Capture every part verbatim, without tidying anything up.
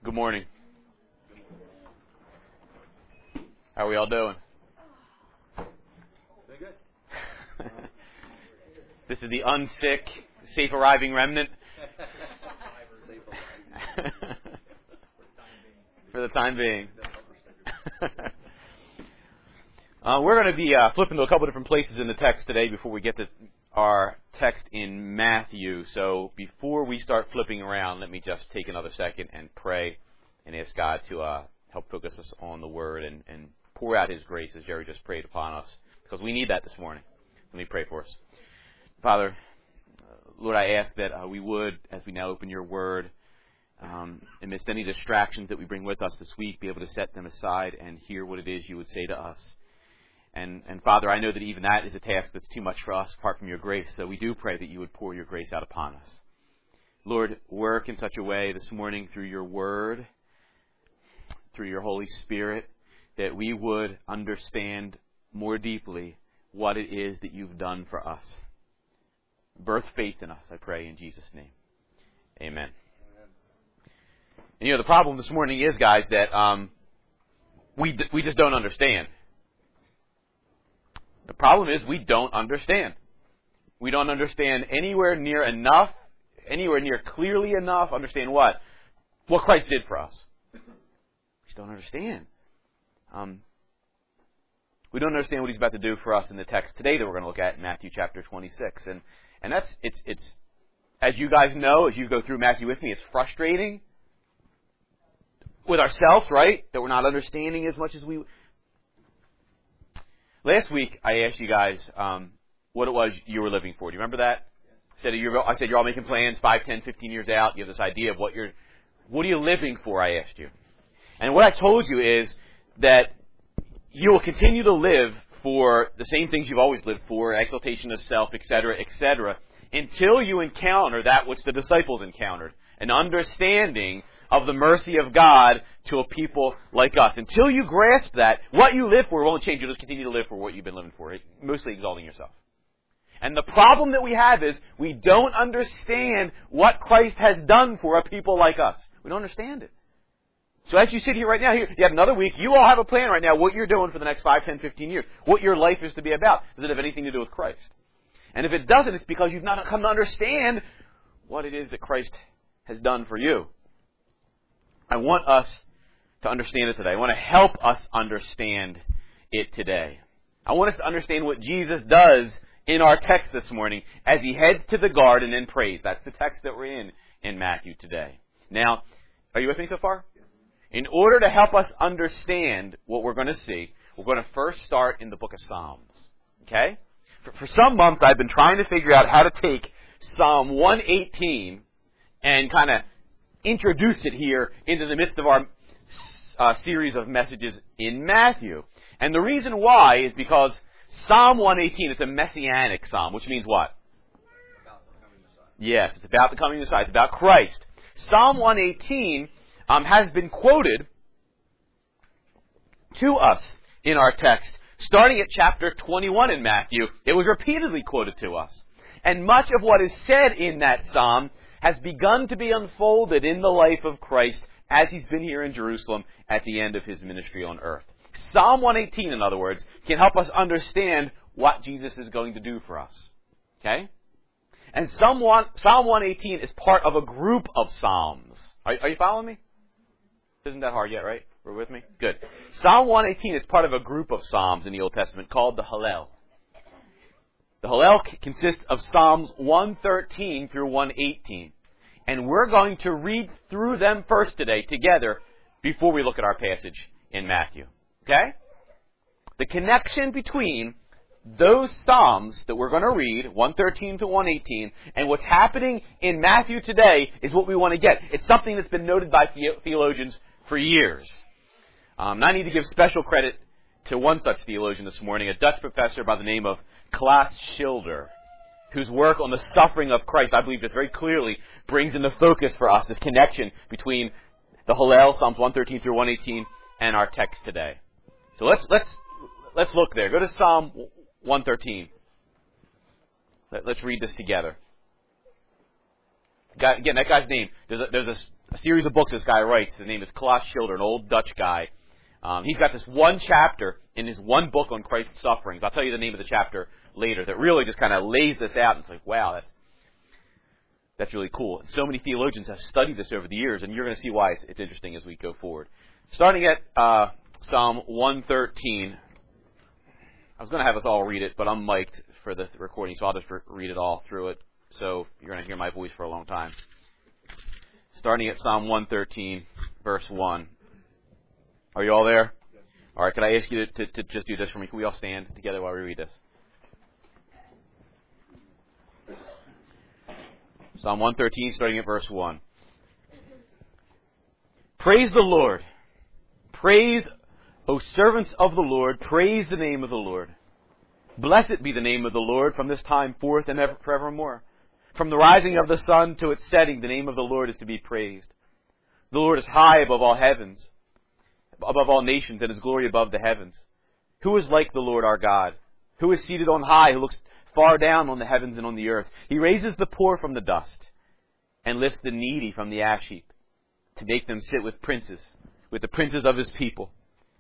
Good morning. How are we all doing? Good. This is the unsick, safe arriving remnant. For the time being. uh, we're going to be uh, flipping to a couple different places in the text today before we get to our text in Matthew. So before we start flipping around, let me just take another second and pray and ask God to uh, help focus us on the Word and, and pour out His grace as Jerry just prayed upon us, because we need that this morning. Let me pray for us. Father, Lord, I ask that uh, we would, as we now open Your Word, um, amidst any distractions that we bring with us this week, be able to set them aside and hear what it is You would say to us. And, and Father, I know that even that is a task that's too much for us apart from Your grace, so we do pray that You would pour Your grace out upon us. Lord, work in such a way this morning through Your Word, through Your Holy Spirit, that we would understand more deeply what it is that You've done for us. Birth faith in us, I pray in Jesus' name. Amen. And you know, the problem this morning is, guys, that um, we d- we just don't understand. The problem is we don't understand. We don't understand anywhere near enough, anywhere near clearly enough, understand what? What Christ did for us. We just don't understand. Um, we don't understand what He's about to do for us in the text today that we're going to look at in Matthew chapter twenty-six. And and that's, it's, it's as you guys know, as you go through Matthew with me, it's frustrating with ourselves, right? That we're not understanding as much as we... Last week, I asked you guys um, what it was you were living for. Do you remember that? I said, you're, I said you're all making plans five, ten, fifteen years out. You have this idea of what you're... What are you living for, I asked you. And what I told you is that you will continue to live for the same things you've always lived for, exaltation of self, et cetera, et cetera, until you encounter that which the disciples encountered, an understanding of the mercy of God to a people like us. Until you grasp that, what you live for won't change. You'll just continue to live for what you've been living for, mostly exalting yourself. And the problem that we have is we don't understand what Christ has done for a people like us. We don't understand it. So as you sit here right now, here you have another week, you all have a plan right now what you're doing for the next five, ten, fifteen years, what your life is to be about. Does it have anything to do with Christ? And if it doesn't, it's because you've not come to understand what it is that Christ has done for you. I want us to understand it today. I want to help us understand it today. I want us to understand what Jesus does in our text this morning as He heads to the garden and prays. That's the text that we're in in Matthew today. Now, are you with me so far? In order to help us understand what we're going to see, we're going to first start in the book of Psalms. Okay? For, for some months, I've been trying to figure out how to take Psalm one eighteen and kind of introduce it here into the midst of our uh, series of messages in Matthew. And the reason why is because Psalm one eighteen is a messianic psalm, which means what? About the coming Messiah. Yes, it's about the coming Messiah. It's about Christ. Psalm one eighteen um, has been quoted to us in our text, starting at chapter twenty-one in Matthew. It was repeatedly quoted to us. And much of what is said in that psalm has begun to be unfolded in the life of Christ as He's been here in Jerusalem at the end of His ministry on earth. Psalm one eighteen, in other words, can help us understand what Jesus is going to do for us. Okay? And Psalm one eighteen is part of a group of psalms. Are, are you following me? Isn't that hard yet, right? We're with me? Good. Psalm one eighteen is part of a group of psalms in the Old Testament called the Hallel. The Hallel consists of Psalms one thirteen through one eighteen. And we're going to read through them first today together before we look at our passage in Matthew. Okay? The connection between those Psalms that we're going to read, one thirteen to one eighteen, and what's happening in Matthew today is what we want to get. It's something that's been noted by theologians for years. Um, and I need to give special credit to one such theologian this morning, a Dutch professor by the name of Klaas Schilder, whose work on the suffering of Christ, I believe, just very clearly brings into focus for us this connection between the Hallel, Psalms one thirteen through one eighteen, and our text today. So let's let's let's look there. Go to Psalm one thirteen. Let, let's read this together. Guy, again, that guy's name. There's a, there's a a series of books this guy writes. His name is Klaus Schilder, an old Dutch guy. Um, he's got this one chapter in his one book on Christ's sufferings. I'll tell you the name of the chapter later that really just kind of lays this out. And it's like, wow, that's that's really cool. And so many theologians have studied this over the years, and you're going to see why it's, it's interesting as we go forward. Starting at uh, Psalm one thirteen. I was going to have us all read it, but I'm mic'd for the recording, so I'll just re- read it all through it. So you're going to hear my voice for a long time. Starting at Psalm one thirteen, verse one. Are you all there? All right, could I ask you to, to, to just do this for me? Can we all stand together while we read this? Psalm one thirteen, starting at verse one. Praise the Lord. Praise, O servants of the Lord, praise the name of the Lord. Blessed be the name of the Lord from this time forth and ever, forevermore. From the rising of the sun to its setting, the name of the Lord is to be praised. The Lord is high above all heavens, above all nations, and His glory above the heavens. Who is like the Lord our God? Who is seated on high, who looks far down on the heavens and on the earth? He raises the poor from the dust and lifts the needy from the ash heap to make them sit with princes, with the princes of His people.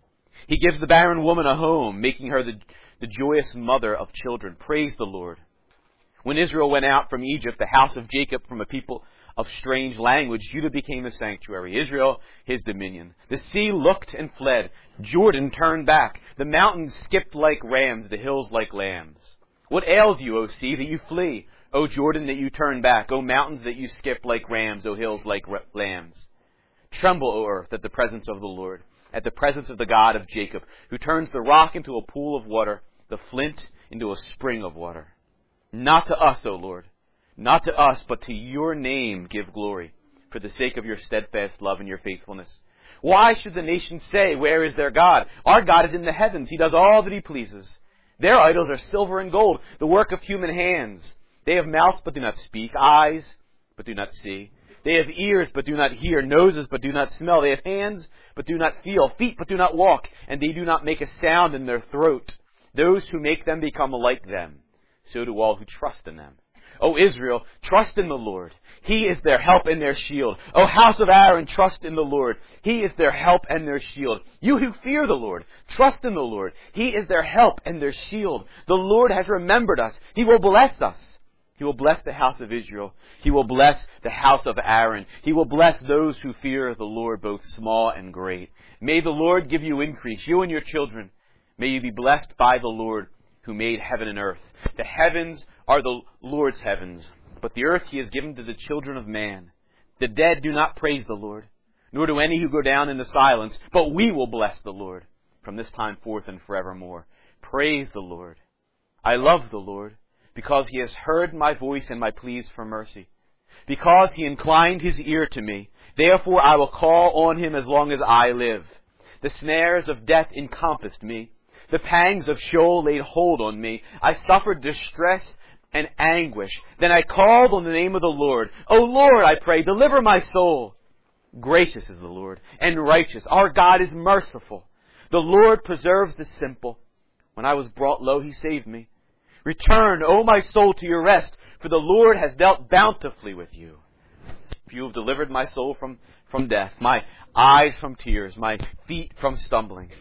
He gives the barren woman a home, making her the, the joyous mother of children. Praise the Lord. When Israel went out from Egypt, the house of Jacob from a people of strange language, Judah became a sanctuary, Israel His dominion. The sea looked and fled. Jordan turned back. The mountains skipped like rams, the hills like lambs. What ails you, O sea, that you flee? O Jordan, that you turn back? O mountains, that you skip like rams? O hills, like lambs? Tremble, O earth, at the presence of the Lord, at the presence of the God of Jacob, who turns the rock into a pool of water, the flint into a spring of water. Not to us, O Lord, not to us, but to your name give glory, for the sake of your steadfast love and your faithfulness. Why should the nations say, where is their God? Our God is in the heavens. He does all that He pleases. Their idols are silver and gold, the work of human hands. They have mouths but do not speak, eyes but do not see. They have ears but do not hear, noses but do not smell. They have hands but do not feel, feet but do not walk, and they do not make a sound in their throat. Those who make them become like them. So do all who trust in them. O Israel, trust in the Lord. He is their help and their shield. O house of Aaron, trust in the Lord. He is their help and their shield. You who fear the Lord, trust in the Lord. He is their help and their shield. The Lord has remembered us. He will bless us. He will bless the house of Israel. He will bless the house of Aaron. He will bless those who fear the Lord, both small and great. May the Lord give you increase, you and your children. May you be blessed by the Lord who made heaven and earth. The heavens are the Lord's heavens, but the earth He has given to the children of man. The dead do not praise the Lord, nor do any who go down into silence, but we will bless the Lord from this time forth and forevermore. Praise the Lord. I love the Lord, because He has heard my voice and my pleas for mercy. Because He inclined His ear to me, therefore I will call on Him as long as I live. The snares of death encompassed me. The pangs of Sheol laid hold on me. I suffered distress and anguish. Then I called on the name of the Lord. O Lord, I pray, deliver my soul. Gracious is the Lord, and righteous. Our God is merciful. The Lord preserves the simple. When I was brought low, He saved me. Return, O my soul, to your rest, for the Lord has dealt bountifully with you. For you have delivered my soul from, from death, my eyes from tears, my feet from stumbling.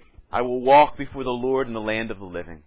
I will walk before the Lord in the land of the living.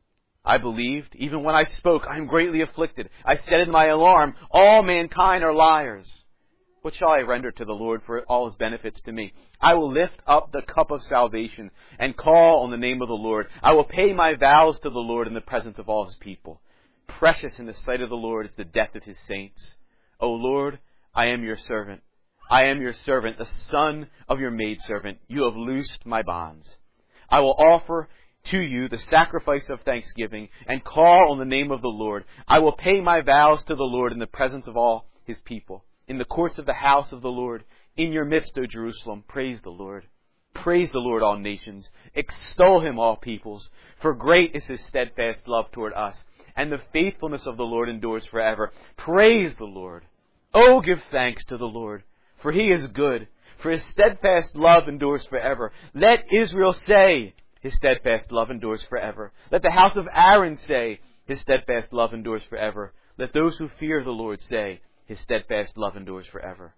I believed, even when I spoke, I am greatly afflicted. I said in my alarm, all mankind are liars. What shall I render to the Lord for all His benefits to me? I will lift up the cup of salvation and call on the name of the Lord. I will pay my vows to the Lord in the presence of all His people. Precious in the sight of the Lord is the death of His saints. O Lord, I am your servant. I am your servant, the son of your maidservant. You have loosed my bonds. I will offer to you the sacrifice of thanksgiving and call on the name of the Lord. I will pay my vows to the Lord in the presence of all His people. In the courts of the house of the Lord, in your midst, O Jerusalem, praise the Lord. Praise the Lord, all nations. Extol Him, all peoples. For great is His steadfast love toward us, and the faithfulness of the Lord endures forever. Praise the Lord. Oh, give thanks to the Lord, for He is good. For His steadfast love endures forever. Let Israel say, His steadfast love endures forever. Let the house of Aaron say, His steadfast love endures forever. Let those who fear the Lord say, His steadfast love endures forever.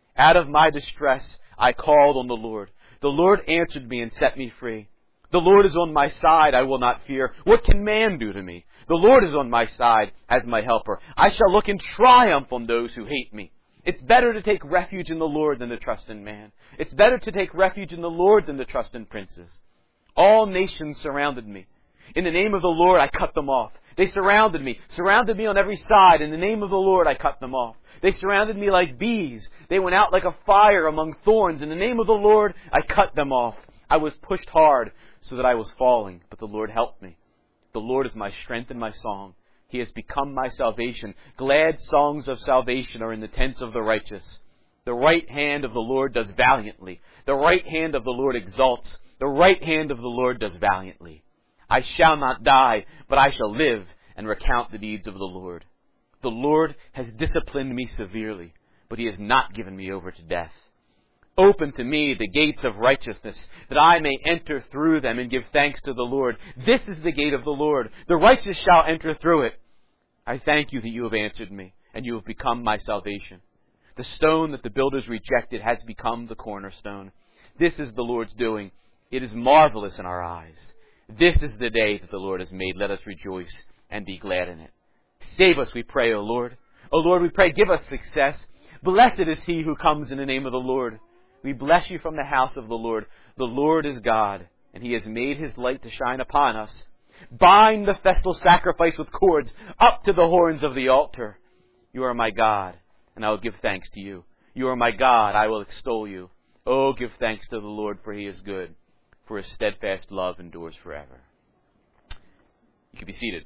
Out of my distress, I called on the Lord. The Lord answered me and set me free. The Lord is on my side, I will not fear. What can man do to me? The Lord is on my side as my helper. I shall look in triumph on those who hate me. It's better to take refuge in the Lord than to trust in man. It's better to take refuge in the Lord than to trust in princes. All nations surrounded me. In the name of the Lord, I cut them off. They surrounded me, surrounded me on every side. In the name of the Lord, I cut them off. They surrounded me like bees. They went out like a fire among thorns. In the name of the Lord, I cut them off. I was pushed hard so that I was falling, but the Lord helped me. The Lord is my strength and my song. He has become my salvation. Glad songs of salvation are in the tents of the righteous. The right hand of the Lord does valiantly. The right hand of the Lord exalts. The right hand of the Lord does valiantly. I shall not die, but I shall live and recount the deeds of the Lord. The Lord has disciplined me severely, but He has not given me over to death. Open to me the gates of righteousness, that I may enter through them and give thanks to the Lord. This is the gate of the Lord. The righteous shall enter through it. I thank you that you have answered me, and you have become my salvation. The stone that the builders rejected has become the cornerstone. This is the Lord's doing. It is marvelous in our eyes. This is the day that the Lord has made. Let us rejoice and be glad in it. Save us, we pray, O Lord. O Lord, we pray, give us success. Blessed is he who comes in the name of the Lord. We bless you from the house of the Lord. The Lord is God, and He has made His light to shine upon us. Bind the festal sacrifice with cords up to the horns of the altar. You are my God, and I will give thanks to you. You are my God, I will extol you. Oh, give thanks to the Lord, for He is good, for His steadfast love endures forever. You can be seated.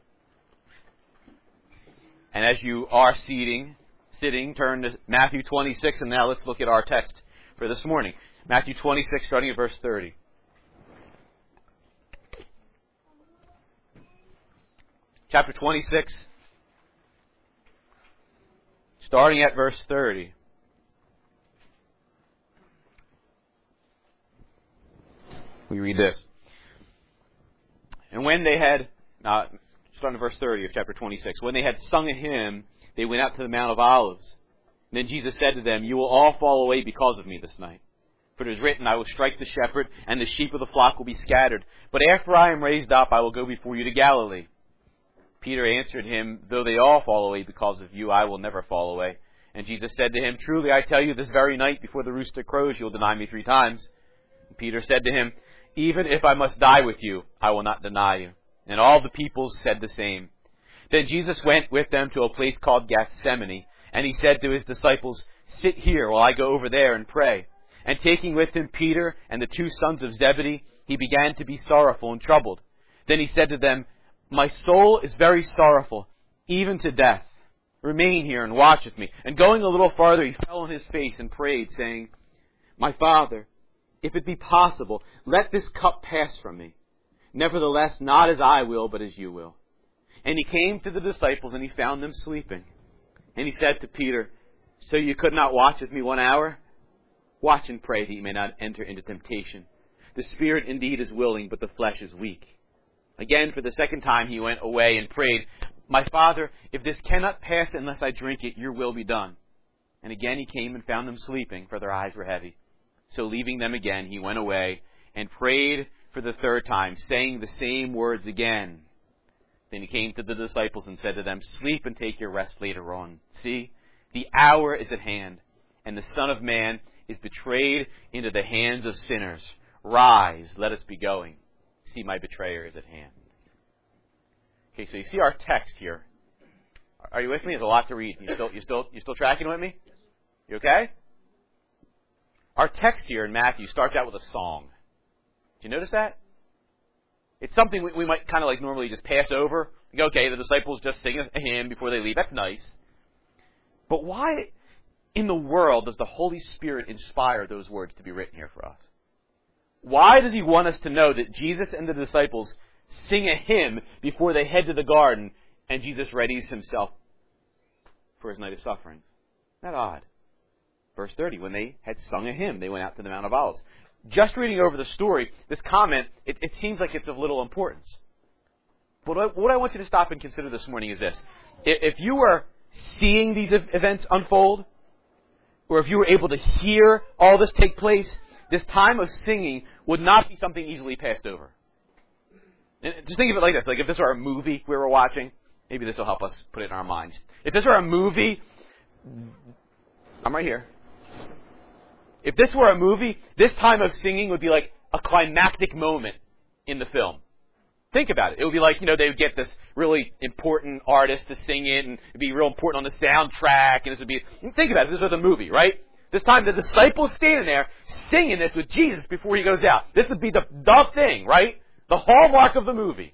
And as you are seating, sitting, turn to Matthew twenty-six, and now let's look at our text for this morning. Matthew twenty-six, starting at verse thirty. Chapter twenty-six, starting at verse thirty. We read this. And when they had, uh, starting at verse thirty of chapter twenty-six, when they had sung a hymn, they went out to the Mount of Olives. And then Jesus said to them, you will all fall away because of me this night. For it is written, I will strike the shepherd, and the sheep of the flock will be scattered. But after I am raised up, I will go before you to Galilee. Peter answered him, though they all fall away because of you, I will never fall away. And Jesus said to him, truly I tell you, this very night before the rooster crows, you'll deny me three times. And Peter said to him, even if I must die with you, I will not deny you. And all the people said the same. Then Jesus went with them to a place called Gethsemane, and he said to his disciples, sit here while I go over there and pray. And taking with him Peter and the two sons of Zebedee, he began to be sorrowful and troubled. Then he said to them, my soul is very sorrowful, even to death. Remain here and watch with me. And going a little farther, he fell on his face and prayed, saying, my Father, if it be possible, let this cup pass from me. Nevertheless, not as I will, but as you will. And he came to the disciples, and he found them sleeping. And he said to Peter, so you could not watch with me one hour? Watch and pray that you may not enter into temptation. The spirit indeed is willing, but the flesh is weak. Again, for the second time, he went away and prayed, my Father, if this cannot pass unless I drink it, your will be done. And again he came and found them sleeping, for their eyes were heavy. So leaving them again, he went away and prayed for the third time, saying the same words again. Then he came to the disciples and said to them, sleep and take your rest later on. See, the hour is at hand, and the Son of Man is betrayed into the hands of sinners. Rise, let us be going. See, my betrayer is at hand. Okay, so you see our text here. Are you with me? There's a lot to read. You still, you still, you still tracking with me? You okay? Our text here in Matthew starts out with a song. Did you notice that? It's something we, we might kind of like normally just pass over. Like, okay, the disciples just sing a hymn before they leave. That's nice. But why in the world does the Holy Spirit inspire those words to be written here for us? Why does he want us to know that Jesus and the disciples sing a hymn before they head to the garden and Jesus readies himself for his night of suffering? Isn't that odd? Verse thirty, when they had sung a hymn, they went out to the Mount of Olives. Just reading over the story, this comment, it, it seems like it's of little importance. But what I, what I want you to stop and consider this morning is this. If you were seeing these events unfold, or if you were able to hear all this take place, this time of singing would not be something easily passed over. And just think of it like this. Like if this were a movie we were watching, maybe this will help us put it in our minds. If this were a movie, I'm right here. If this were a movie, this time of singing would be like a climactic moment in the film. Think about it. It would be like, you know, they would get this really important artist to sing it, and it'd be real important on the soundtrack, and this would be, think about it, this was a movie, right? This time the disciples standing there singing this with Jesus before he goes out. This would be the, the thing, right? The hallmark of the movie.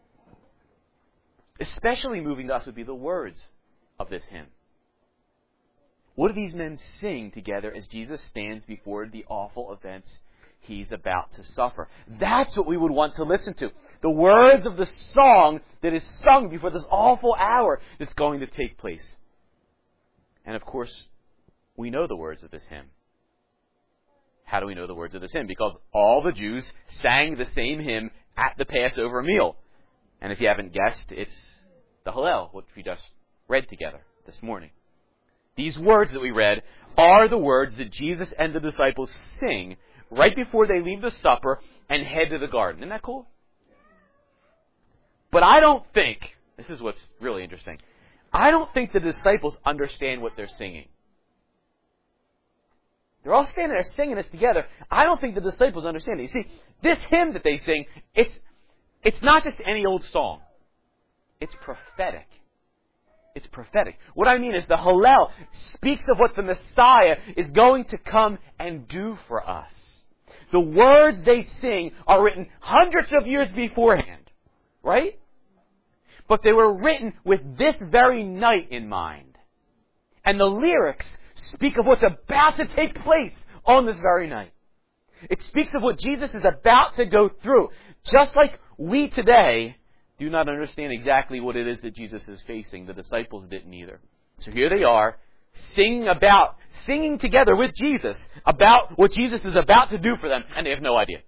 Especially moving to us would be the words of this hymn. What do these men sing together as Jesus stands before the awful events he's about to suffer? That's what we would want to listen to. The words of the song that is sung before this awful hour that's going to take place. And of course, we know the words of this hymn. How do we know the words of this hymn? Because all the Jews sang the same hymn at the Passover meal. And if you haven't guessed, it's the Hallel, which we just read together this morning. These words that we read are the words that Jesus and the disciples sing right before they leave the supper and head to the garden. Isn't that cool? But I don't think, this is what's really interesting, I don't think the disciples understand what they're singing. They're all standing there singing this together. I don't think the disciples understand it. You see, this hymn that they sing, it's, it's not just any old song. It's prophetic. It's prophetic. What I mean is the Hallel speaks of what the Messiah is going to come and do for us. The words they sing are written hundreds of years beforehand, right? But they were written with this very night in mind. And the lyrics speak of what's about to take place on this very night. It speaks of what Jesus is about to go through. Just like we today do not understand exactly what it is that Jesus is facing. The disciples didn't either. So here they are, singing about, singing together with Jesus about what Jesus is about to do for them, and they have no idea.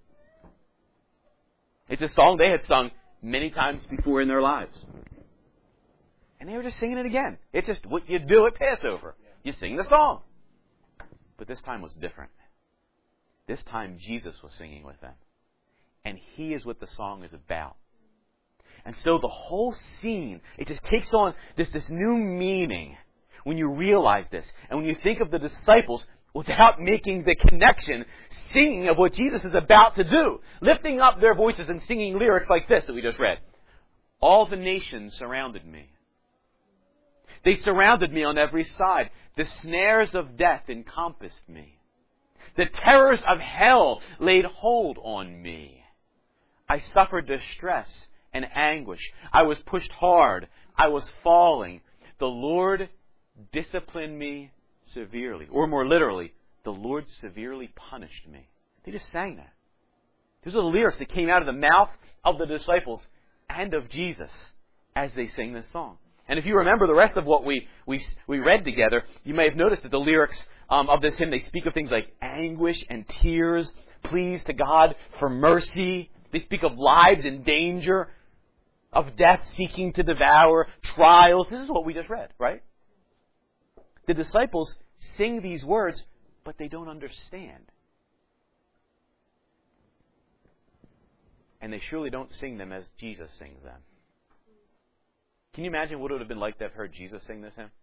It's a song they had sung many times before in their lives. And they were just singing it again. It's just what you do at Passover. You sing the song. But this time was different. This time Jesus was singing with them. And he is what the song is about. And so the whole scene, it just takes on this, this new meaning when you realize this. And when you think of the disciples, without making the connection, singing of what Jesus is about to do, lifting up their voices and singing lyrics like this that we just read. All the nations surrounded me. They surrounded me on every side. The snares of death encompassed me. The terrors of hell laid hold on me. I suffered distress and anguish. I was pushed hard. I was falling. The Lord disciplined me severely. Or more literally, the Lord severely punished me. They just sang that. These are the lyrics that came out of the mouth of the disciples and of Jesus as they sang this song. And if you remember the rest of what we we, we read together, you may have noticed that the lyrics um, of this hymn, they speak of things like anguish and tears, pleas to God for mercy. They speak of lives in danger, of death seeking to devour, trials. This is what we just read, right? The disciples sing these words, but they don't understand. And they surely don't sing them as Jesus sings them. Can you imagine what it would have been like to have heard Jesus sing this hymn?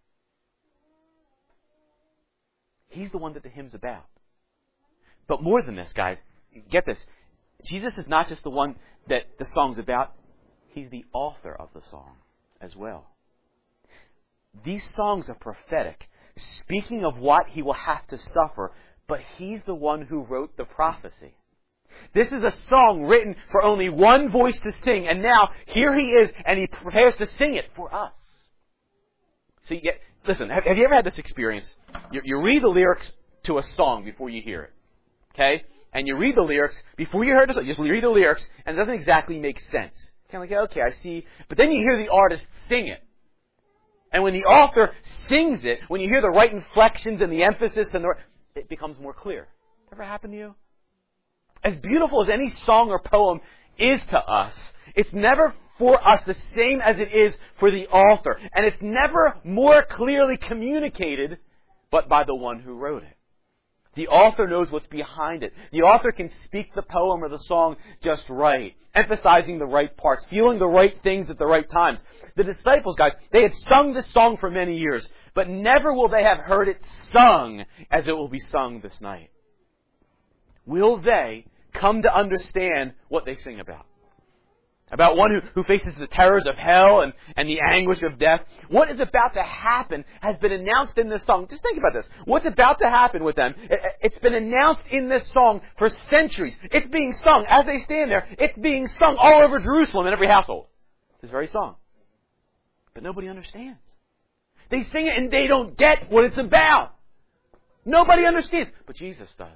He's the one that the hymn's about. But more than this, guys, get this. Jesus is not just the one that the song's about. He's the author of the song as well. These songs are prophetic, speaking of what he will have to suffer, but he's the one who wrote the prophecy. This is a song written for only one voice to sing, and now here he is, and he prepares to sing it for us. So you get, listen, have, have you ever had this experience? You, you read the lyrics to a song before you hear it, okay? And you read the lyrics before you hear it. You just read the lyrics, and it doesn't exactly make sense. Kind of like, okay, I see. But then you hear the artist sing it. And when the author sings it, when you hear the right inflections and the emphasis, and the, it becomes more clear. Ever happened to you? As beautiful as any song or poem is to us, it's never for us the same as it is for the author. And it's never more clearly communicated but by the one who wrote it. The author knows what's behind it. The author can speak the poem or the song just right, emphasizing the right parts, feeling the right things at the right times. The disciples, guys, they had sung this song for many years, but never will they have heard it sung as it will be sung this night. Will they come to understand what they sing about? About one who, who faces the terrors of hell and, and the anguish of death. What is about to happen has been announced in this song. Just think about this. What's about to happen with them? It, it's been announced in this song for centuries. It's being sung as they stand there. It's being sung all over Jerusalem in every household. This very song. But nobody understands. They sing it and they don't get what it's about. Nobody understands. But Jesus does.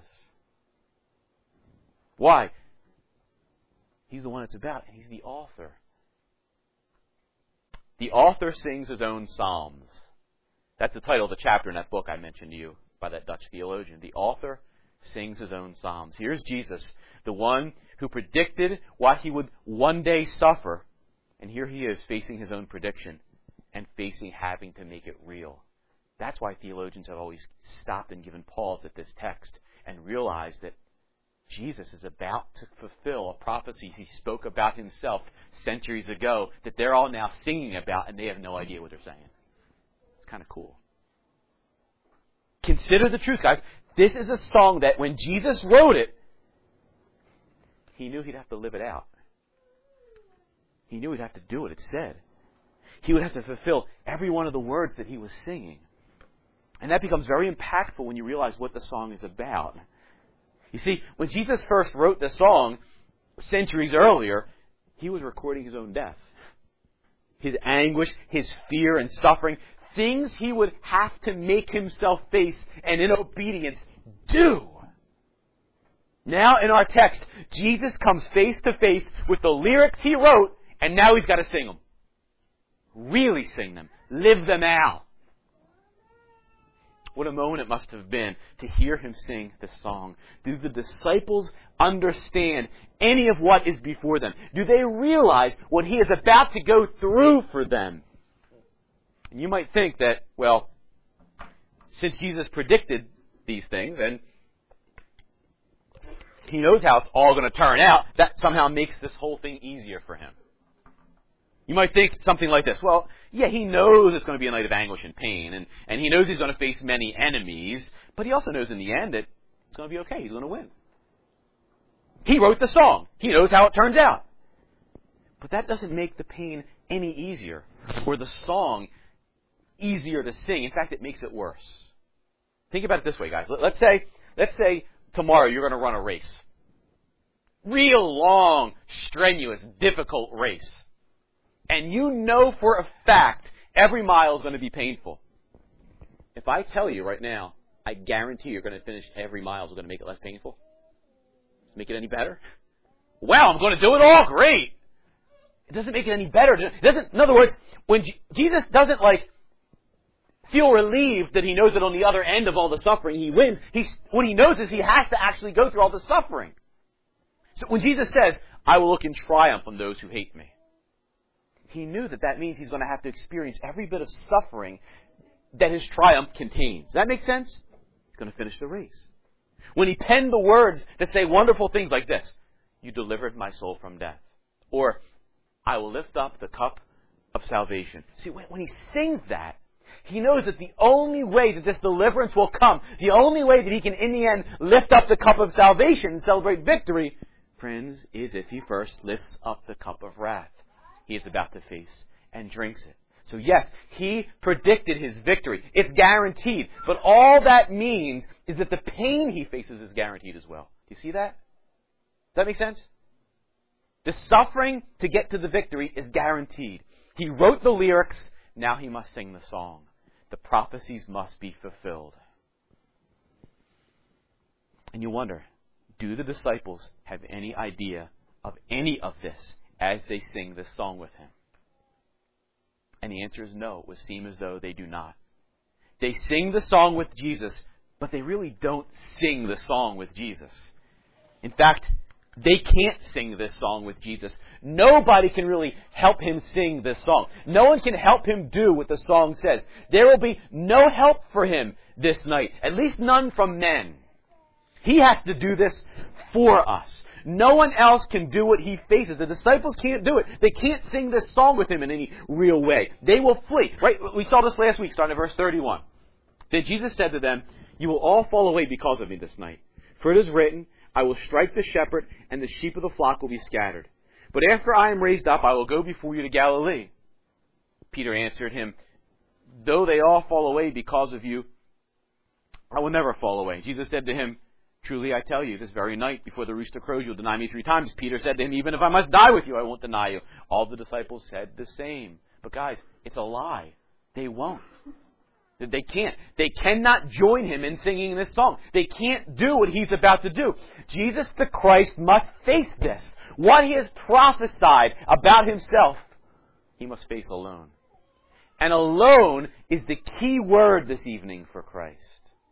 Why? He's the one it's about, and He's the author. The author sings his own psalms. That's the title of the chapter in that book I mentioned to you by that Dutch theologian. The author sings his own psalms. Here's Jesus, the one who predicted what He would one day suffer. And here He is facing His own prediction and facing having to make it real. That's why theologians have always stopped and given pause at this text and realized that Jesus is about to fulfill a prophecy He spoke about Himself centuries ago that they're all now singing about and they have no idea what they're saying. It's kind of cool. Consider the truth, guys. This is a song that when Jesus wrote it, He knew He'd have to live it out. He knew He'd have to do what it said. He would have to fulfill every one of the words that He was singing. And that becomes very impactful when you realize what the song is about. You see, when Jesus first wrote this song centuries earlier, He was recording His own death. His anguish, His fear and suffering, things He would have to make Himself face and in obedience do. Now in our text, Jesus comes face to face with the lyrics He wrote, and now He's got to sing them. Really sing them. Live them out. What a moment it must have been to hear Him sing this song. Do the disciples understand any of what is before them? Do they realize what He is about to go through for them? And you might think that, well, since Jesus predicted these things and He knows how it's all going to turn out, that somehow makes this whole thing easier for Him. You might think something like this. Well, yeah, He knows it's going to be a night of anguish and pain, and, and He knows He's going to face many enemies, but He also knows in the end that it's going to be okay. He's going to win. He wrote the song. He knows how it turns out. But that doesn't make the pain any easier, or the song easier to sing. In fact, it makes it worse. Think about it this way, guys. Let's say, let's say tomorrow you're going to run a race. Real long, strenuous, difficult race. And you know for a fact every mile is going to be painful. If I tell you right now, I guarantee you're going to finish every mile is going to make it less painful. Does it make it any better? Wow, I'm going to do it all. Great. It doesn't make it any better. It doesn't. In other words, when G- Jesus doesn't like feel relieved that He knows that on the other end of all the suffering He wins, He's, what He knows is He has to actually go through all the suffering. So when Jesus says, I will look in triumph on those who hate me, He knew that that means He's going to have to experience every bit of suffering that His triumph contains. Does that make sense? He's going to finish the race. When He penned the words that say wonderful things like this, You delivered my soul from death. Or, I will lift up the cup of salvation. See, when, when He sings that, He knows that the only way that this deliverance will come, the only way that He can in the end lift up the cup of salvation and celebrate victory, friends, is if He first lifts up the cup of wrath He is about to face and drinks it. So yes, He predicted His victory. It's guaranteed. But all that means is that the pain He faces is guaranteed as well. Do you see that? Does that make sense? The suffering to get to the victory is guaranteed. He wrote the lyrics. Now He must sing the song. The prophecies must be fulfilled. And you wonder, do the disciples have any idea of any of this as they sing this song with Him? And the answer is no. It would seem as though they do not. They sing the song with Jesus, but they really don't sing the song with Jesus. In fact, They can't sing this song with Jesus. Nobody can really help him sing this song. No one can help him do what the song says. There will be no help for him this night. At least none from men. He has to do this for us. No one else can do what he faces. The disciples can't do it. They can't sing this song with him in any real way. They will flee. Right? We saw this last week, starting at verse thirty-one. Then Jesus said to them, "You will all fall away because of me this night. For it is written, I will strike the shepherd, and the sheep of the flock will be scattered. But after I am raised up, I will go before you to Galilee." Peter answered him, "Though they all fall away because of you, I will never fall away." Jesus said to him, "Truly I tell you, this very night, before the rooster crows, you'll deny me three times." Peter said to him, "Even if I must die with you, I won't deny you." All the disciples said the same. But guys, it's a lie. They won't. They can't. They cannot join him in singing this song. They can't do what he's about to do. Jesus the Christ must face this. What he has prophesied about himself, he must face alone. And alone is the key word this evening for Christ.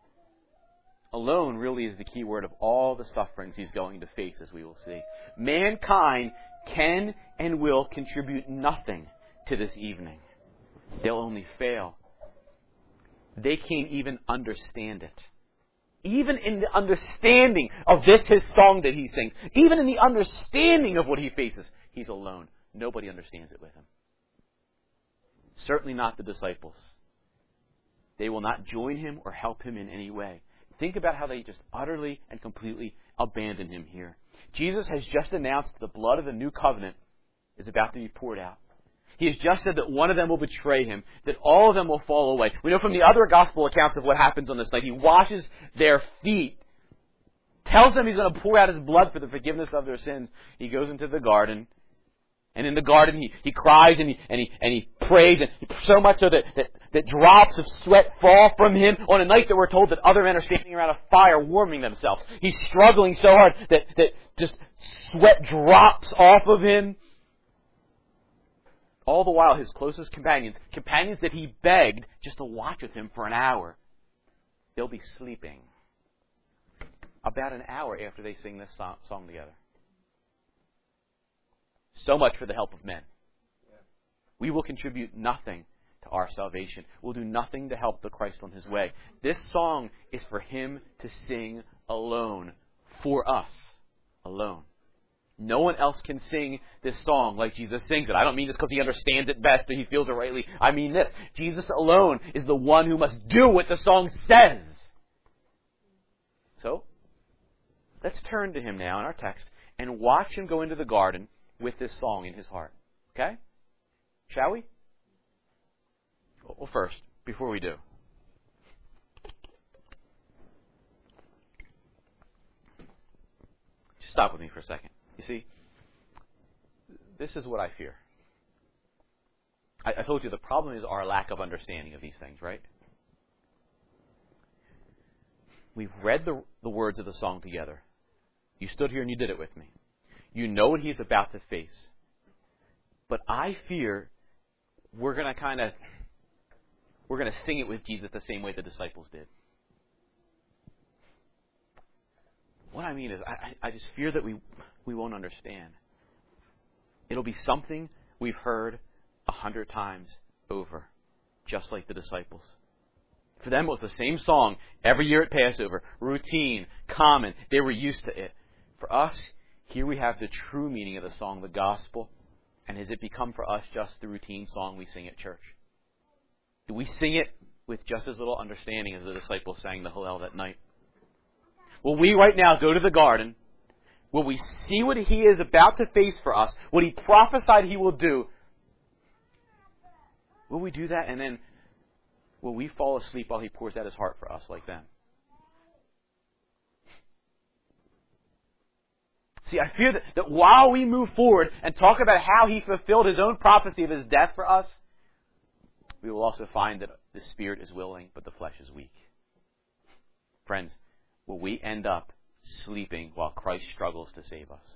Alone really is the key word of all the sufferings he's going to face, as we will see. Mankind can and will contribute nothing to this evening. They'll only fail. They can't even understand it. Even in the understanding of this, his song that he sings, even in the understanding of what he faces, he's alone. Nobody understands it with him. Certainly not the disciples. They will not join him or help him in any way. Think about how they just utterly and completely abandon him here. Jesus has just announced the blood of the new covenant is about to be poured out. He has just said that one of them will betray him, that all of them will fall away. We know from the other gospel accounts of what happens on this night. He washes their feet, tells them he's going to pour out his blood for the forgiveness of their sins. He goes into the garden, and in the garden he, he cries and he, and he and he prays, and so much so that, that, that drops of sweat fall from him on a night that we're told that other men are standing around a fire warming themselves. He's struggling so hard that, that just sweat drops off of him. All the while, his closest companions, companions that he begged just to watch with him for an hour, they'll be sleeping about an hour after they sing this song together. So much for the help of men. We will contribute nothing to our salvation. We'll do nothing to help the Christ on his way. This song is for him to sing alone, for us, alone. No one else can sing this song like Jesus sings it. I don't mean this because he understands it best or he feels it rightly. I mean this. Jesus alone is the one who must do what the song says. So, let's turn to him now in our text and watch him go into the garden with this song in his heart. Okay? Shall we? Well, first, before we do, just stop with me for a second. You see, this is what I fear. I, I told you the problem is our lack of understanding of these things, right? We've read the, the words of the song together. You stood here and you did it with me. You know what he's about to face. But I fear we're going to kind of, we're going to sing it with Jesus the same way the disciples did. What I mean is, I, I just fear that we we won't understand. It'll be something we've heard a hundred times over, just like the disciples. For them, it was the same song every year at Passover, routine, common. They were used to it. For us, here we have the true meaning of the song, the gospel. And has it become for us just the routine song we sing at church? Do we sing it with just as little understanding as the disciples sang the Hallel that night? Will we right now go to the garden? Will we see what he is about to face for us? What he prophesied he will do? Will we do that? And then will we fall asleep while he pours out his heart for us like them? See, I fear that, that while we move forward and talk about how he fulfilled his own prophecy of his death for us, we will also find that the spirit is willing, but the flesh is weak. Friends, will we end up sleeping while Christ struggles to save us?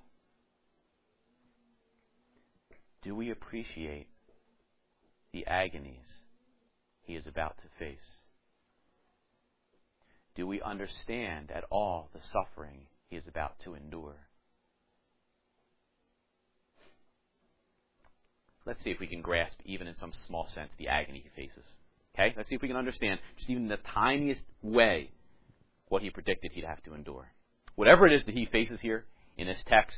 Do we appreciate the agonies he is about to face? Do we understand at all the suffering he is about to endure? Let's see if we can grasp, even in some small sense, the agony he faces. Okay? Let's see if we can understand, just even in the tiniest way, what he predicted he'd have to endure. Whatever it is that he faces here in this text,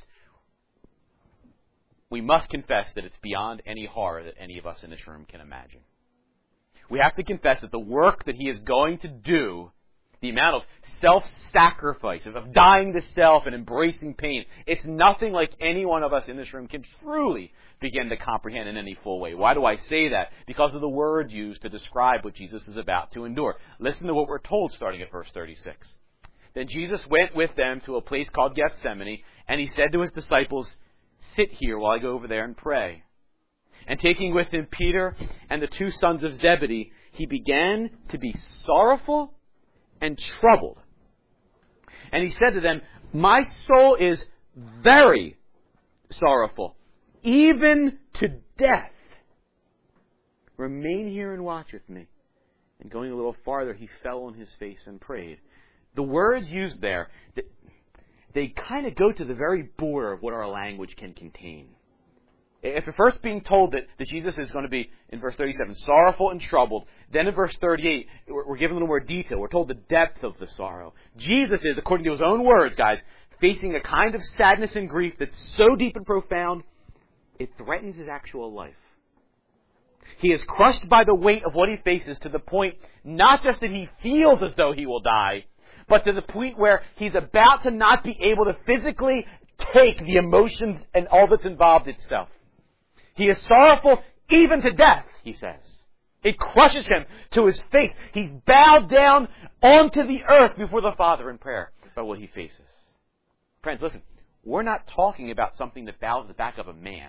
we must confess that it's beyond any horror that any of us in this room can imagine. We have to confess that the work that he is going to do, the amount of self-sacrifice, of dying to self and embracing pain, it's nothing like any one of us in this room can truly begin to comprehend in any full way. Why do I say that? Because of the words used to describe what Jesus is about to endure. Listen to what we're told starting at verse thirty-six. Then Jesus went with them to a place called Gethsemane, and he said to his disciples, "Sit here while I go over there and pray." And taking with him Peter and the two sons of Zebedee, he began to be sorrowful and troubled. And he said to them, "My soul is very sorrowful, even to death. Remain here and watch with me." And going a little farther, he fell on his face and prayed. The words used there, they kind of go to the very border of what our language can contain. If we're first being told that, that Jesus is going to be, in verse thirty-seven, sorrowful and troubled, then in verse thirty-eight, we're, we're given a little more detail. We're told the depth of the sorrow. Jesus is, according to his own words, guys, facing a kind of sadness and grief that's so deep and profound, it threatens his actual life. He is crushed by the weight of what he faces to the point, not just that he feels as though he will die, but to the point where he's about to not be able to physically take the emotions and all that's involved itself. He is sorrowful even to death, he says. It crushes him to his face. He's bowed down onto the earth before the Father in prayer by what he faces. Friends, listen, we're not talking about something that bows the back of a man.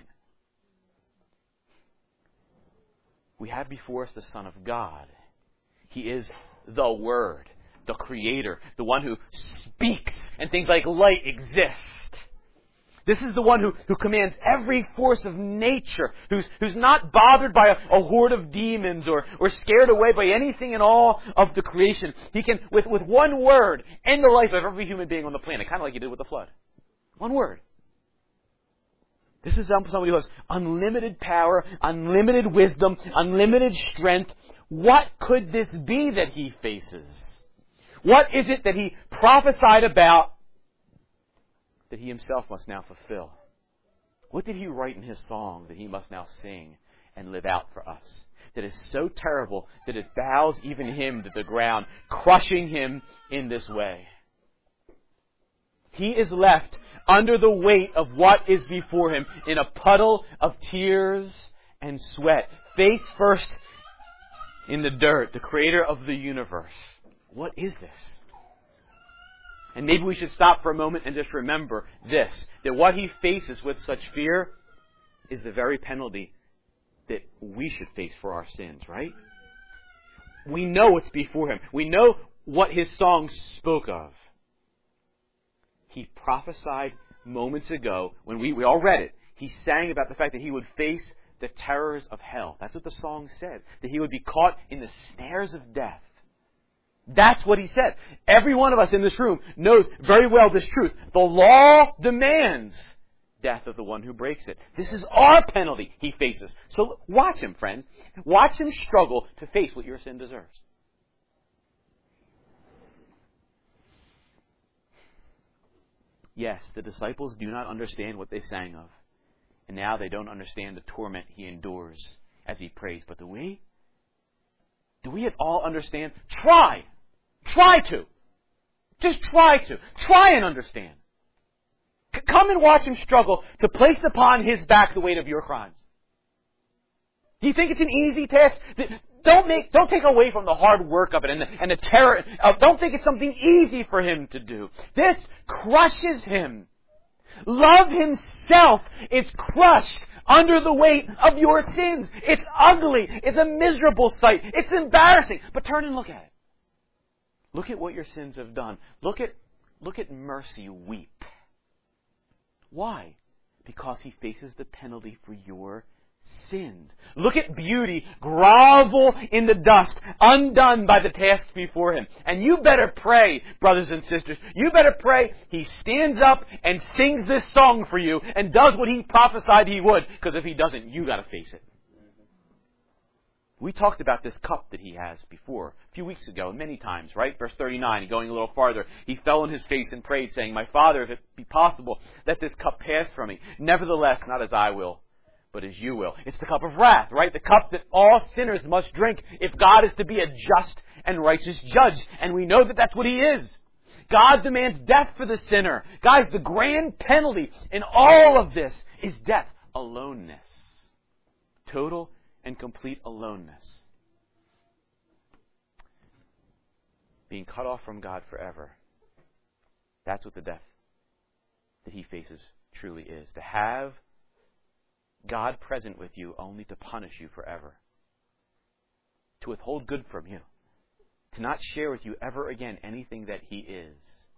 We have before us the Son of God. He is the Word, the Creator, the one who speaks and things like light exist. This is the one who, who commands every force of nature, who's, who's not bothered by a, a horde of demons or, or scared away by anything in all of the creation. He can, with, with one word, end the life of every human being on the planet, kind of like he did with the flood. One word. This is somebody who has unlimited power, unlimited wisdom, unlimited strength. What could this be that he faces? What is it that he prophesied about that he himself must now fulfill? What did he write in his song that he must now sing and live out for us? That is so terrible that it bows even him to the ground, crushing him in this way. He is left under the weight of what is before him in a puddle of tears and sweat, face first in the dirt, the Creator of the universe. What is this? And maybe we should stop for a moment and just remember this, that what he faces with such fear is the very penalty that we should face for our sins, right? We know what's before him. We know what his song spoke of. He prophesied moments ago, when we, we all read it, he sang about the fact that he would face the terrors of hell. That's what the song said, that he would be caught in the snares of death. That's what he said. Every one of us in this room knows very well this truth. The law demands death of the one who breaks it. This is our penalty he faces. So watch him, friends. Watch him struggle to face what your sin deserves. Yes, the disciples do not understand what they sang of. And now they don't understand the torment he endures as he prays. But do we? Do we at all understand? Try! Try to! Just try to. Try and understand. C- come and watch him struggle to place upon his back the weight of your crimes. Do you think it's an easy task? Don't make, don't take away from the hard work of it and the, and the terror. Uh, don't think it's something easy for him to do. This crushes him. Love himself is crushed under the weight of your sins. It's ugly. It's a miserable sight. It's embarrassing. But turn and look at it. Look at what your sins have done. Look at, look at mercy weep. Why? Because he faces the penalty for your sinned. Look at beauty grovel in the dust, undone by the task before him. And you better pray, brothers and sisters, you better pray he stands up and sings this song for you and does what he prophesied he would. Because if he doesn't, you got to face it. We talked about this cup that he has before, a few weeks ago, many times, right? Verse thirty-nine, going a little farther. He fell on his face and prayed, saying, "My Father, if it be possible, let this cup pass from me. Nevertheless, not as I will, but as you will." It's the cup of wrath, right? The cup that all sinners must drink if God is to be a just and righteous judge. And we know that that's what he is. God demands death for the sinner. Guys, the grand penalty in all of this is death. Aloneness. Total and complete aloneness. Being cut off from God forever. That's what the death that he faces truly is. To have God present with you only to punish you forever. To withhold good from you. To not share with you ever again anything that he is.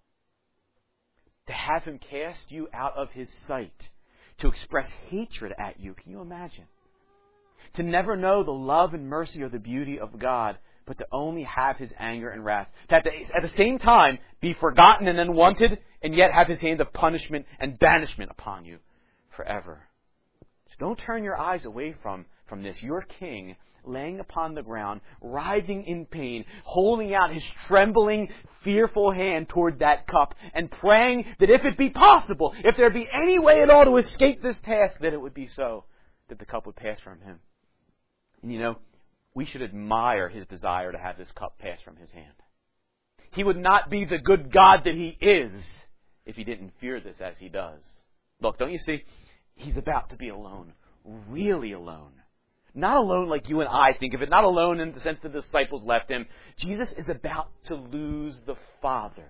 To have him cast you out of his sight. To express hatred at you. Can you imagine? To never know the love and mercy or the beauty of God, but to only have his anger and wrath. To have to, at the same time, be forgotten and unwanted, and yet have his hand of punishment and banishment upon you forever. So don't turn your eyes away from, from this. Your king, laying upon the ground, writhing in pain, holding out his trembling, fearful hand toward that cup, and praying that if it be possible, if there be any way at all to escape this task, that it would be so, that the cup would pass from him. And you know, we should admire his desire to have this cup pass from his hand. He would not be the good God that he is if he didn't fear this as he does. Look, don't you see? He's about to be alone. Really alone. Not alone like you and I think of it. Not alone in the sense the disciples left him. Jesus is about to lose the Father.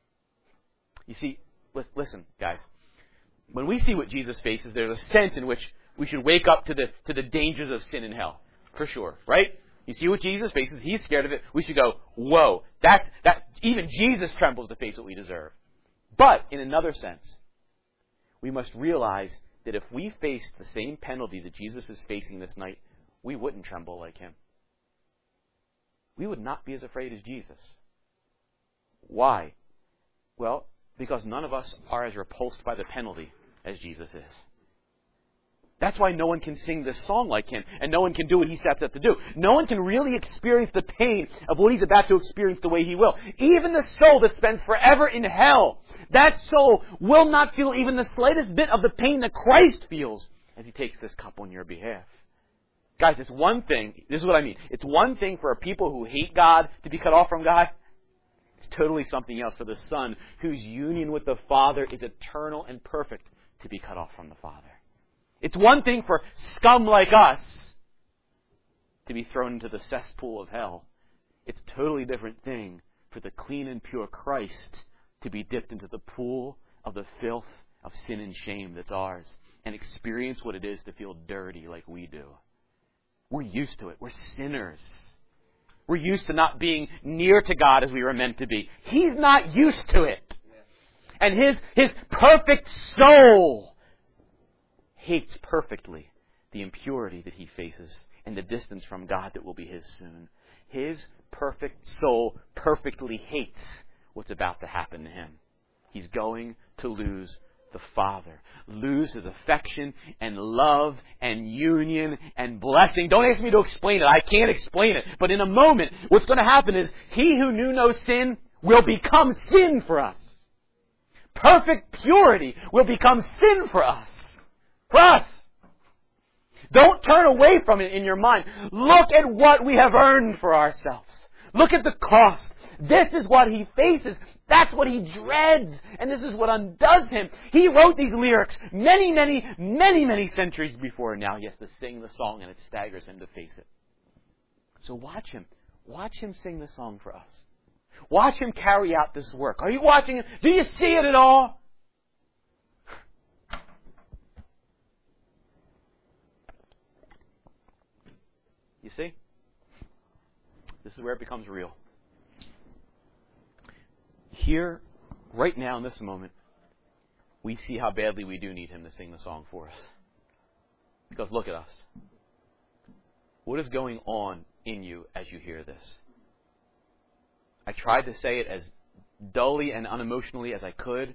You see, listen, guys. When we see what Jesus faces, there's a sense in which we should wake up to the to the dangers of sin and hell. For sure, right? You see what Jesus faces, he's scared of it. We should go, whoa, that's that even Jesus trembles to face what we deserve. But in another sense, we must realize that if we faced the same penalty that Jesus is facing this night, we wouldn't tremble like him. We would not be as afraid as Jesus. Why? Well, because none of us are as repulsed by the penalty as Jesus is. That's why no one can sing this song like him, and no one can do what he sets out to do. No one can really experience the pain of what he's about to experience the way he will. Even the soul that spends forever in hell, that soul will not feel even the slightest bit of the pain that Christ feels as he takes this cup on your behalf. Guys, it's one thing, this is what I mean, it's one thing for a people who hate God to be cut off from God. It's totally something else for the Son, whose union with the Father is eternal and perfect, to be cut off from the Father. It's one thing for scum like us to be thrown into the cesspool of hell. It's a totally different thing for the clean and pure Christ to be dipped into the pool of the filth of sin and shame that's ours and experience what it is to feel dirty like we do. We're used to it. We're sinners. We're used to not being near to God as we were meant to be. He's not used to it. And his, his perfect soul hates perfectly the impurity that he faces and the distance from God that will be his soon. His perfect soul perfectly hates what's about to happen to him. He's going to lose the Father. Lose his affection and love and union and blessing. Don't ask me to explain it. I can't explain it. But in a moment, what's going to happen is he who knew no sin will become sin for us. Perfect purity will become sin for us. For us. Don't turn away from it in your mind. Look at what we have earned for ourselves. Look at the cost. This is what he faces. That's what he dreads. And this is what undoes him. He wrote these lyrics many, many, many, many centuries before. And now he has to sing the song and it staggers him to face it. So watch him. Watch him sing the song for us. Watch him carry out this work. Are you watching him? Do you see it at all? You see? This is where it becomes real. Here, right now in this moment, we see how badly we do need him to sing the song for us. Because look at us. What is going on in you as you hear this? I tried to say it as dully and unemotionally as I could.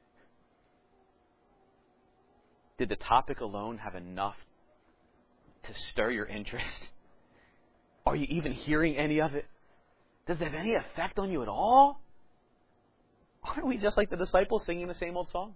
Did the topic alone have enough to stir your interest? Are you even hearing any of it? Does it have any effect on you at all? Aren't we just like the disciples singing the same old song?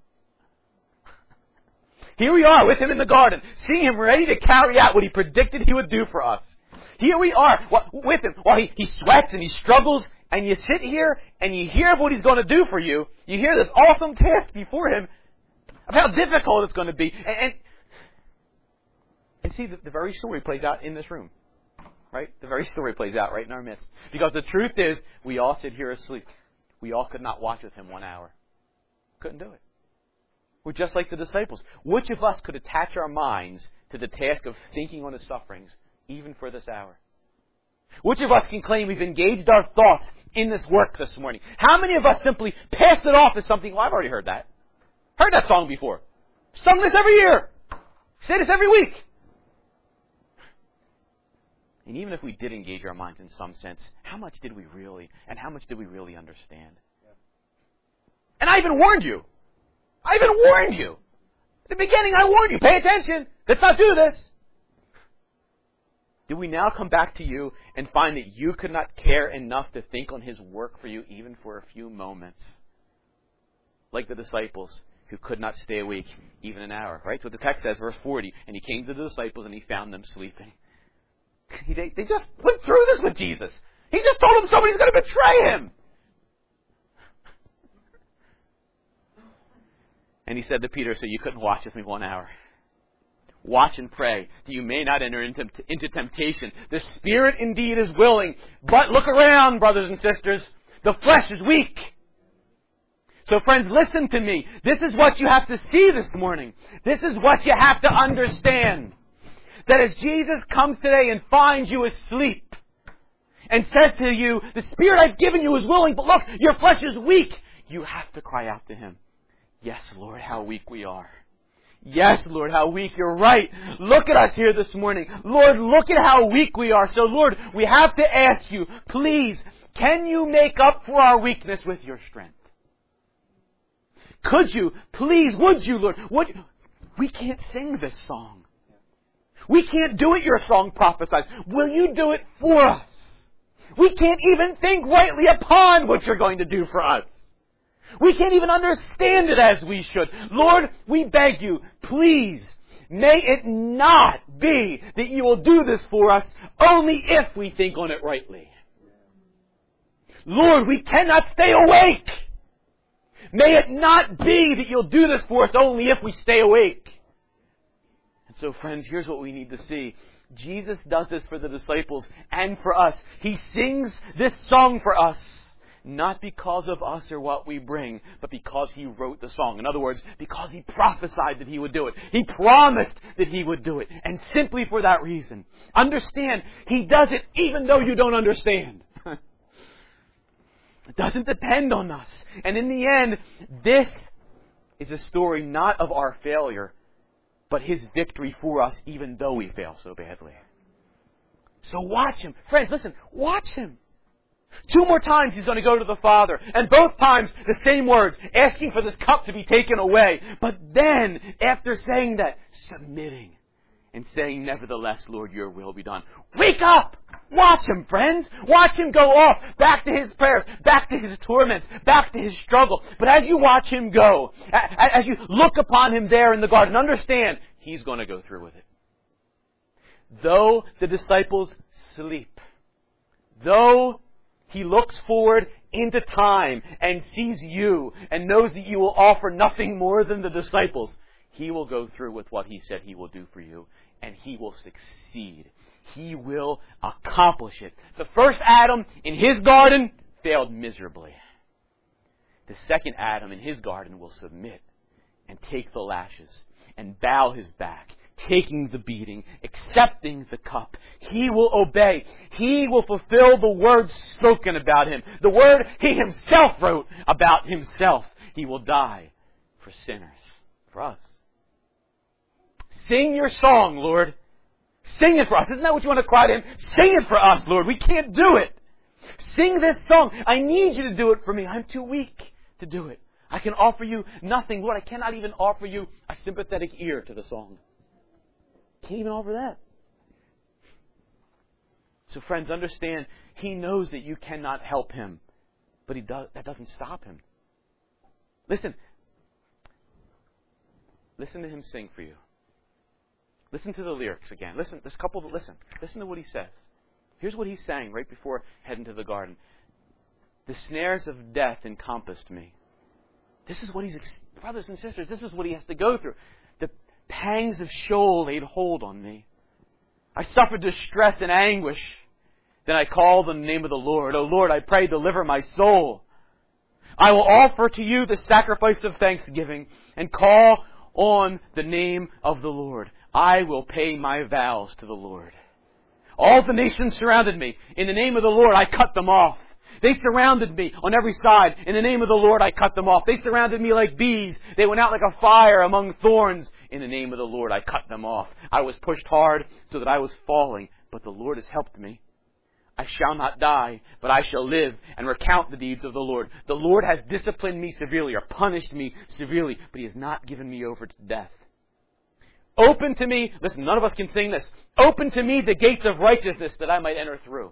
Here we are with him in the garden, seeing him ready to carry out what he predicted he would do for us. Here we are with him while he, he sweats and he struggles, and you sit here and you hear what he's going to do for you. You hear this awesome task before him of how difficult it's going to be. And, and, and see, the, the very story plays out in this room. Right? The very story plays out right in our midst. Because the truth is, we all sit here asleep. We all could not watch with him one hour. Couldn't do it. We're just like the disciples. Which of us could attach our minds to the task of thinking on his sufferings, even for this hour? Which of us can claim we've engaged our thoughts in this work this morning? How many of us simply pass it off as something, well, I've already heard that. Heard that song before. Sung this every year. Say this every week. And even if we did engage our minds in some sense, how much did we really, and how much did we really understand? Yeah. And I even warned you. I even warned you. At the beginning, I warned you. Pay attention. Let's not do this. Do we now come back to you and find that you could not care enough to think on his work for you even for a few moments? Like the disciples who could not stay awake even an hour. Right? So the text says, verse forty, and he came to the disciples and he found them sleeping. They, they just went through this with Jesus. He just told them somebody's going to betray him. And he said to Peter, so you couldn't watch with me one hour. Watch and pray that you may not enter into, into temptation. The spirit indeed is willing, but look around, brothers and sisters. The flesh is weak. So friends, listen to me. This is what you have to see this morning. This is what you have to understand. That as Jesus comes today and finds you asleep and says to you, the spirit I've given you is willing, but look, your flesh is weak. You have to cry out to him. Yes, Lord, how weak we are. Yes, Lord, how weak. You're right. Look at us here this morning. Lord, look at how weak we are. So, Lord, we have to ask you, please, can you make up for our weakness with your strength? Could you? Please, would you, Lord? Would you? We can't sing this song. We can't do it your song prophesies. Will you do it for us? We can't even think rightly upon what you're going to do for us. We can't even understand it as we should. Lord, we beg you, please, may it not be that you will do this for us only if we think on it rightly. Lord, we cannot stay awake. May it not be that you'll do this for us only if we stay awake. And so, friends, here's what we need to see. Jesus does this for the disciples and for us. He sings this song for us. Not because of us or what we bring, but because He wrote the song. In other words, because He prophesied that He would do it. He promised that He would do it. And simply for that reason. Understand, He does it even though you don't understand. It doesn't depend on us. And in the end, this is a story not of our failure, but His victory for us even though we fail so badly. So watch Him. Friends, listen, watch Him. Two more times He's going to go to the Father. And both times the same words, asking for this cup to be taken away. But then, after saying that, submitting and saying, nevertheless, Lord, your will be done. Wake up! Watch Him, friends. Watch Him go off. Back to His prayers. Back to His torments. Back to His struggle. But as you watch Him go, as you look upon Him there in the garden, understand, He's going to go through with it. Though the disciples sleep, though He looks forward into time and sees you and knows that you will offer nothing more than the disciples, He will go through with what He said He will do for you, and He will succeed. He will accomplish it. The first Adam in his garden failed miserably. The second Adam in his garden will submit and take the lashes and bow his back, taking the beating, accepting the cup. He will obey. He will fulfill the words spoken about Him. The word He Himself wrote about Himself. He will die for sinners, for us. Sing your song, Lord. Sing it for us. Isn't that what you want to cry to Him? Sing it for us, Lord. We can't do it. Sing this song. I need you to do it for me. I'm too weak to do it. I can offer you nothing. Lord, I cannot even offer you a sympathetic ear to the song. Can't even offer that. So friends, understand, He knows that you cannot help Him. But he does, that doesn't stop Him. Listen. Listen to Him sing for you. Listen to the lyrics again. Listen, there's a couple that listen. Listen to what He says. Here's what He sang right before heading to the garden. The snares of death encompassed me. This is what He's, brothers and sisters, this is what He has to go through. The pangs of Sheol laid hold on me. I suffered distress and anguish. Then I called on the name of the Lord. O Lord, I pray, deliver my soul. I will offer to you the sacrifice of thanksgiving and call on the name of the Lord. I will pay my vows to the Lord. All the nations surrounded me. In the name of the Lord, I cut them off. They surrounded me on every side. In the name of the Lord, I cut them off. They surrounded me like bees. They went out like a fire among thorns. In the name of the Lord, I cut them off. I was pushed hard so that I was falling, but the Lord has helped me. I shall not die, but I shall live and recount the deeds of the Lord. The Lord has disciplined me severely or punished me severely, but He has not given me over to death. Open to me, listen, none of us can sing this. Open to me the gates of righteousness that I might enter through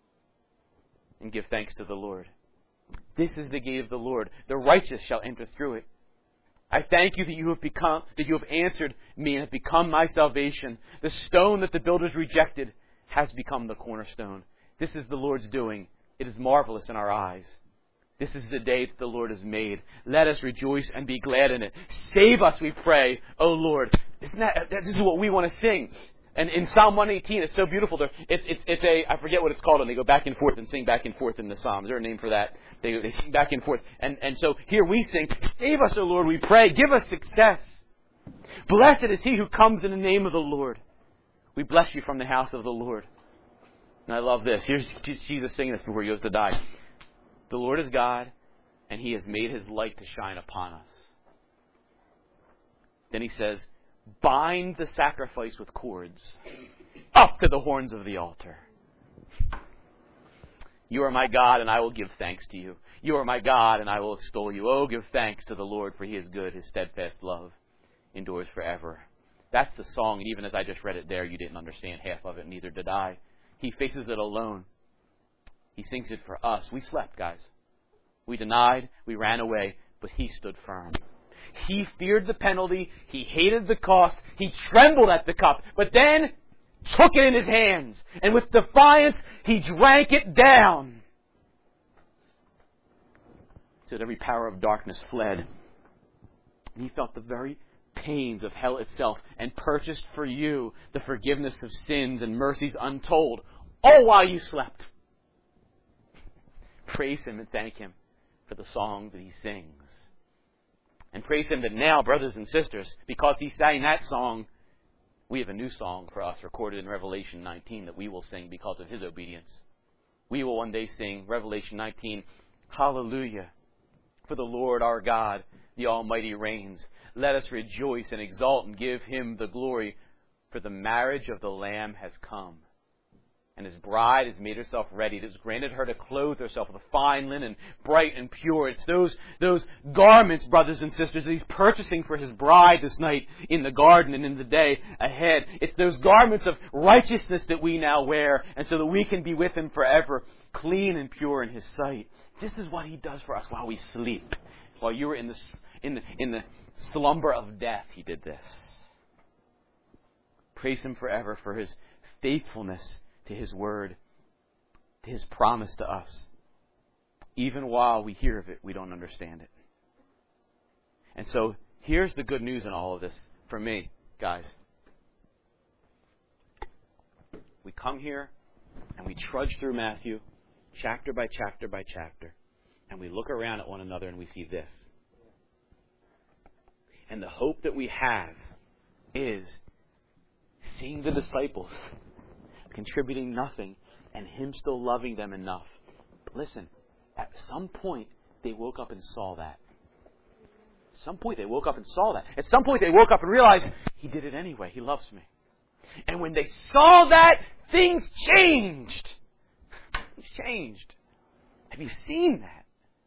and give thanks to the Lord. This is the gate of the Lord. The righteous shall enter through it. I thank you that you have become, that you have answered me and have become my salvation. The stone that the builders rejected has become the cornerstone. This is the Lord's doing. It is marvelous in our eyes. This is the day that the Lord has made. Let us rejoice and be glad in it. Save us, we pray, O Lord. Isn't that, this is what we want to sing. And in Psalm one eighteen, it's so beautiful. There, it's, it's, it's a, I forget what it's called, and they go back and forth and sing back and forth in the Psalms. Is there a name for that? They, they sing back and forth. And, and so here we sing, save us, O Lord, we pray. Give us success. Blessed is he who comes in the name of the Lord. We bless you from the house of the Lord. And I love this. Here's Jesus singing this before He goes to die. The Lord is God, and He has made His light to shine upon us. Then He says, bind the sacrifice with cords up to the horns of the altar. You are my God, and I will give thanks to you. You are my God, and I will extol you. Oh, give thanks to the Lord, for He is good. His steadfast love endures forever. That's the song, and even as I just read it there, you didn't understand half of it, neither did I. He faces it alone. He sings it for us. We slept, guys. We denied, we ran away, but He stood firm. He feared the penalty. He hated the cost. He trembled at the cup, but then took it in His hands. And with defiance, He drank it down. So that every power of darkness fled. And He felt the very pains of hell itself and purchased for you the forgiveness of sins and mercies untold, all while you slept. Praise Him and thank Him for the song that He sings. And praise Him that now, brothers and sisters, because He sang that song, we have a new song for us recorded in Revelation nineteen that we will sing because of His obedience. We will one day sing Revelation nineteen, Hallelujah, for the Lord our God, the Almighty reigns. Let us rejoice and exult and give Him the glory, for the marriage of the Lamb has come. And His bride has made herself ready. It has granted her to clothe herself with a fine linen, bright and pure. It's those, those garments, brothers and sisters, that He's purchasing for His bride this night in the garden and in the day ahead. It's those garments of righteousness that we now wear, and so that we can be with Him forever, clean and pure in His sight. This is what He does for us while we sleep. While you were in the, in the, in the slumber of death, He did this. Praise Him forever for His faithfulness to His word, to His promise to us. Even while we hear of it, we don't understand it. And so, here's the good news in all of this for me, guys. We come here and we trudge through Matthew, chapter by chapter by chapter, and we look around at one another and we see this. And the hope that we have is seeing the disciples contributing nothing, and Him still loving them enough. But listen, at some point, they woke up and saw that. At some point, they woke up and saw that. At some point, they woke up and realized, He did it anyway. He loves me. And when they saw that, things changed. Things changed. Have you seen that?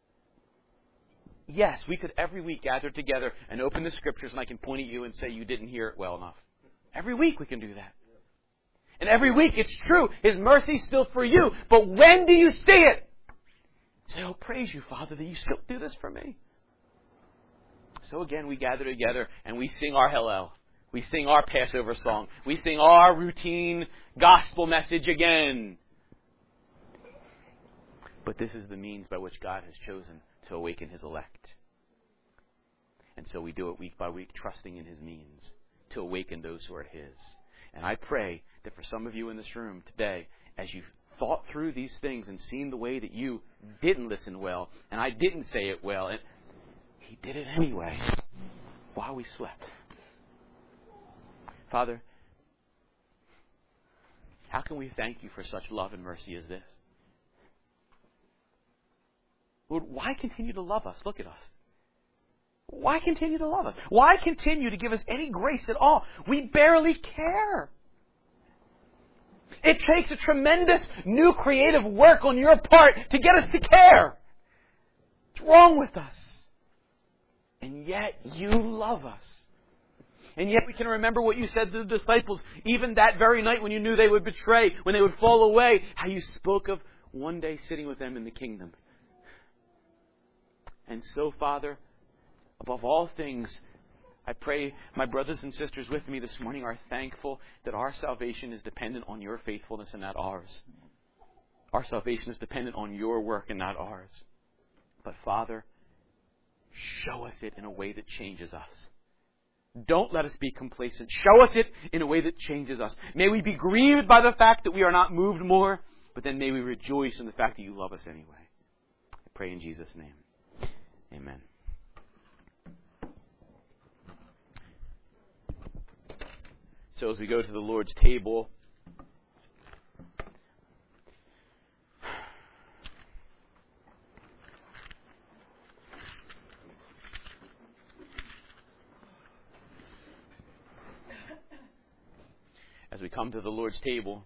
Yes, we could every week gather together and open the Scriptures and I can point at you and say you didn't hear it well enough. Every week we can do that. And every week it's true. His mercy is still for you. But when do you see it? Say, oh, praise you, Father, that you still do this for me. So again, we gather together and we sing our Hallel. We sing our Passover song. We sing our routine gospel message again. But this is the means by which God has chosen to awaken His elect. And so we do it week by week, trusting in His means to awaken those who are His. And I pray that for some of you in this room today, as you've thought through these things and seen the way that you didn't listen well, and I didn't say it well, and He did it anyway while we slept. Father, how can we thank you for such love and mercy as this? Lord, why continue to love us? Look at us. Why continue to love us? Why continue to give us any grace at all? We barely care. It takes a tremendous new creative work on your part to get us to care. What's wrong with us? And yet you love us. And yet we can remember what you said to the disciples, even that very night when you knew they would betray, when they would fall away, how you spoke of one day sitting with them in the kingdom. And so, Father, above all things, I pray my brothers and sisters with me this morning are thankful that our salvation is dependent on your faithfulness and not ours. Our salvation is dependent on your work and not ours. But Father, show us it in a way that changes us. Don't let us be complacent. Show us it in a way that changes us. May we be grieved by the fact that we are not moved more, but then may we rejoice in the fact that you love us anyway. I pray in Jesus' name. Amen. So as we go to the Lord's table, as we come to the Lord's table,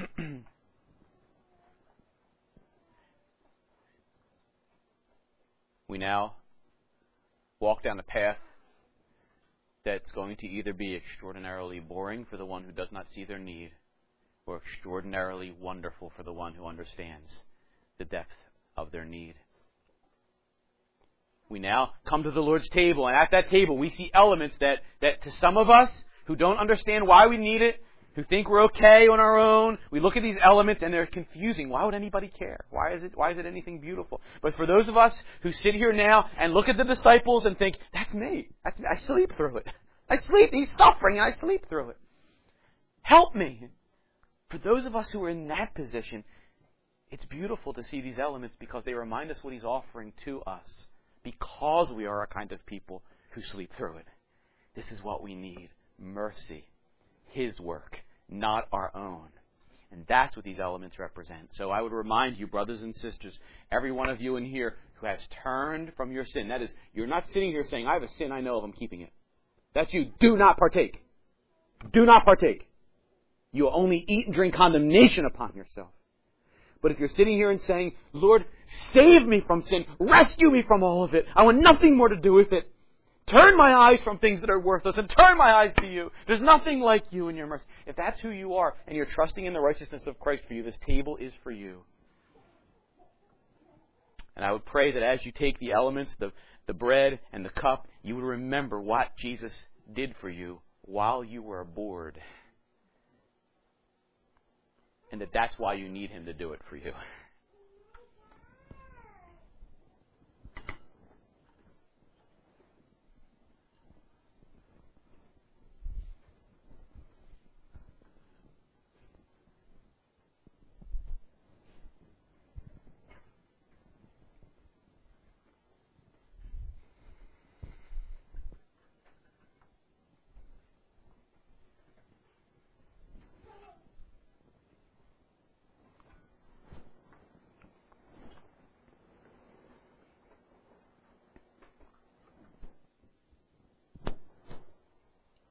we now walk down a path that's going to either be extraordinarily boring for the one who does not see their need, or extraordinarily wonderful for the one who understands the depth of their need. We now come to the Lord's table, and at that table we see elements that, that to some of us who don't understand why we need it, who think we're okay on our own, we look at these elements and they're confusing. Why would anybody care? Why is it, why is it anything beautiful? But for those of us who sit here now and look at the disciples and think, that's me. That's me. I sleep through it. I sleep. He's suffering and I sleep through it. Help me. For those of us who are in that position, it's beautiful to see these elements because they remind us what He's offering to us. Because we are a kind of people who sleep through it. This is what we need. Mercy. His work, not our own. And that's what these elements represent. So I would remind you, brothers and sisters, every one of you in here who has turned from your sin. That is, you're not sitting here saying, I have a sin, I know of, I'm keeping it. That's you. Do not partake. Do not partake. You will only eat and drink condemnation upon yourself. But if you're sitting here and saying, Lord, save me from sin, rescue me from all of it, I want nothing more to do with it. Turn my eyes from things that are worthless and turn my eyes to you. There's nothing like you in your mercy. If that's who you are and you're trusting in the righteousness of Christ for you, this table is for you. And I would pray that as you take the elements, the, the bread and the cup, you would remember what Jesus did for you while you were bored. And that that's why you need Him to do it for you.